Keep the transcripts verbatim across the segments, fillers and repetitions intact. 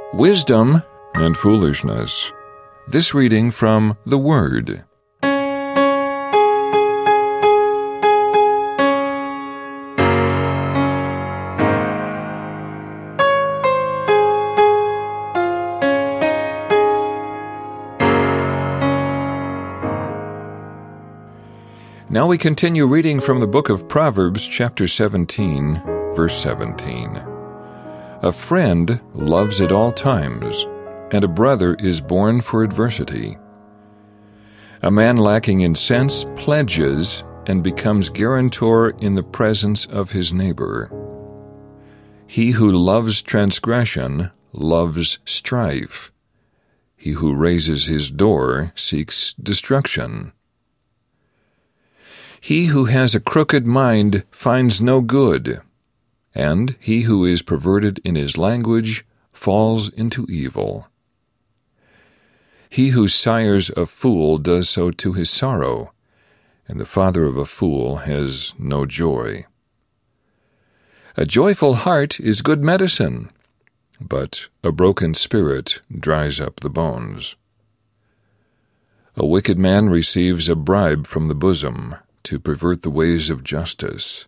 Wisdom and Foolishness. This reading from the Word. Now we continue reading from the book of Proverbs, chapter seventeen, verse seventeen. A friend loves at all times, and a brother is born for adversity. A man lacking in sense pledges and becomes guarantor in the presence of his neighbor. He who loves transgression loves strife. He who raises his door seeks destruction. He who has a crooked mind finds no good, and he who is perverted in his language falls into evil. He who sires a fool does so to his sorrow, and the father of a fool has no joy. A joyful heart is good medicine, but a broken spirit dries up the bones. A wicked man receives a bribe from the bosom to pervert the ways of justice.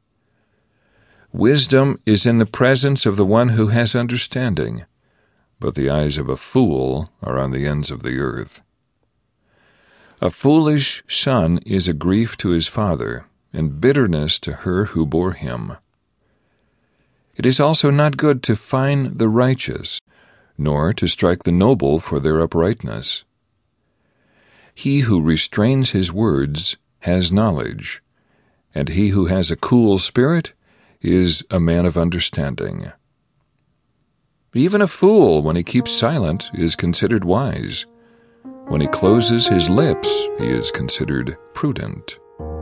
Wisdom is in the presence of the one who has understanding, but the eyes of a fool are on the ends of the earth. A foolish son is a grief to his father, and bitterness to her who bore him. It is also not good to fine the righteous, nor to strike the noble for their uprightness. He who restrains his words has knowledge, and he who has a cool spirit is a man of understanding. Even a fool, when he keeps silent, is considered wise. When he closes his lips, he is considered prudent.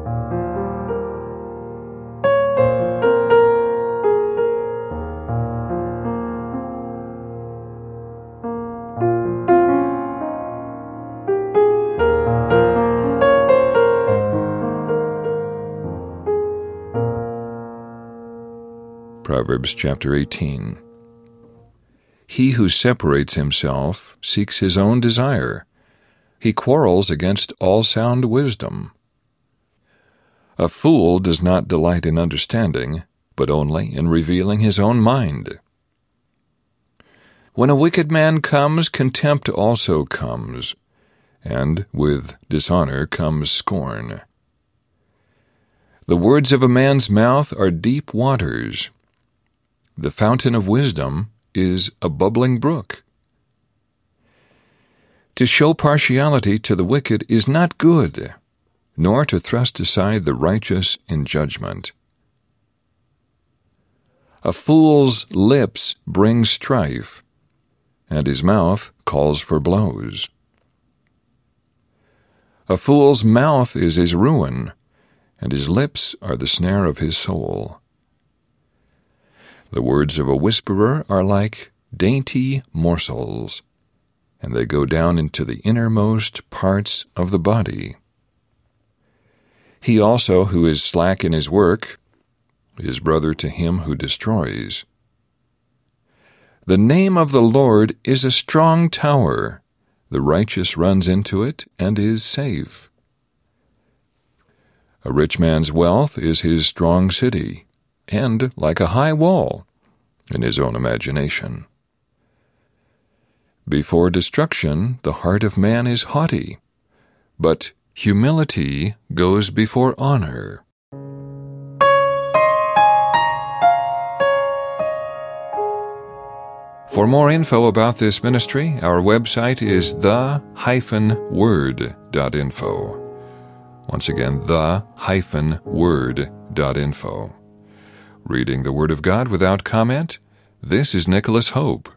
Proverbs chapter eighteen. He who separates himself seeks his own desire. He quarrels against all sound wisdom. A fool does not delight in understanding, but only in revealing his own mind. When a wicked man comes, contempt also comes, and with dishonor comes scorn. The words of a man's mouth are deep waters. The fountain of wisdom is a bubbling brook. To show partiality to the wicked is not good, nor to thrust aside the righteous in judgment. A fool's lips bring strife, and his mouth calls for blows. A fool's mouth is his ruin, and his lips are the snare of his soul. The words of a whisperer are like dainty morsels, and they go down into the innermost parts of the body. He also who is slack in his work is brother to him who destroys. The name of the Lord is a strong tower. The righteous runs into it and is safe. A rich man's wealth is his strong city, and like a high wall in his own imagination. Before destruction, the heart of man is haughty, but humility goes before honor. For more info about this ministry, our website is the dash word dot info. Once again, the dash word dot info. Reading the Word of God without comment, this is Nicholas Hope.